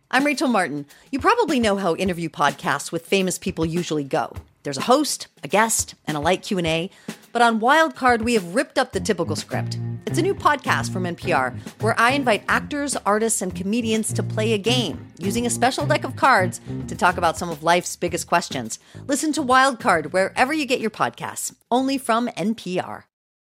I'm Rachel Martin. You probably know how interview podcasts with famous people usually go. There's a host, a guest, and a light Q&A. But on Wildcard, we have ripped up the typical script. It's a new podcast from NPR where I invite actors, artists, and comedians to play a game using a special deck of cards to talk about some of life's biggest questions. Listen to Wildcard wherever you get your podcasts, only from NPR.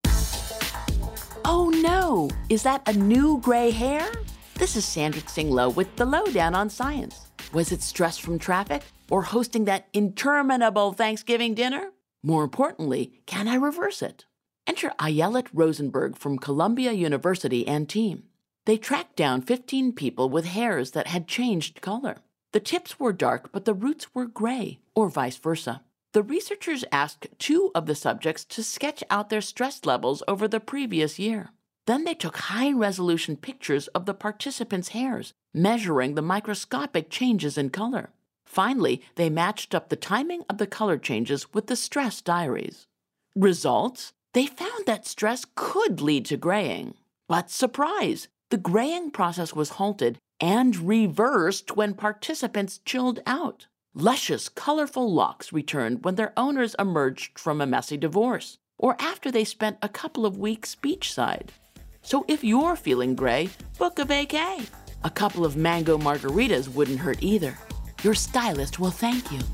Oh no! Is that a new gray hair? This is Sandra Tsing Loh with The Lowdown on Science. Was it stress from traffic or hosting that interminable Thanksgiving dinner? More importantly, can I reverse it? Enter Ayelet Rosenberg from Columbia University and team. They tracked down 15 people with hairs that had changed color. The tips were dark, but the roots were gray, or vice versa. The researchers asked 2 of the subjects to sketch out their stress levels over the previous year. Then they took high-resolution pictures of the participants' hairs, measuring the microscopic changes in color. Finally, they matched up the timing of the color changes with the stress diaries. Results? They found that stress could lead to graying. But surprise! The graying process was halted and reversed when participants chilled out. Luscious, colorful locks returned when their owners emerged from a messy divorce, or after they spent a couple of weeks beachside. So if you're feeling gray, book a vacay. A couple of mango margaritas wouldn't hurt either. Your stylist will thank you.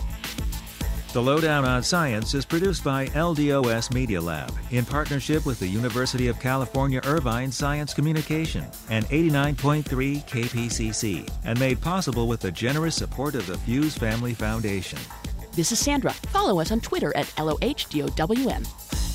The Lowdown on Science is produced by LDOS Media Lab in partnership with the University of California Irvine Science Communication and 89.3 KPCC, and made possible with the generous support of the Fuse Family Foundation. This is Sandra. Follow us on Twitter at LOHDOWM.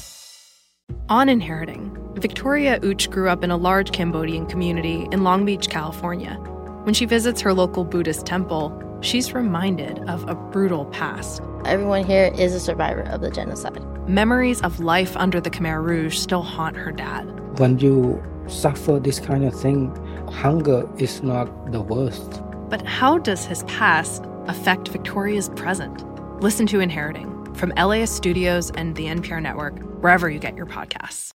On Inheriting, Victoria Uch grew up in a large Cambodian community in Long Beach, California. When she visits her local Buddhist temple, she's reminded of a brutal past. Everyone here is a survivor of the genocide. Memories of life under the Khmer Rouge still haunt her dad. When you suffer this kind of thing, hunger is not the worst. But how does his past affect Victoria's present? Listen to Inheriting from LAist Studios and the NPR Network, wherever you get your podcasts.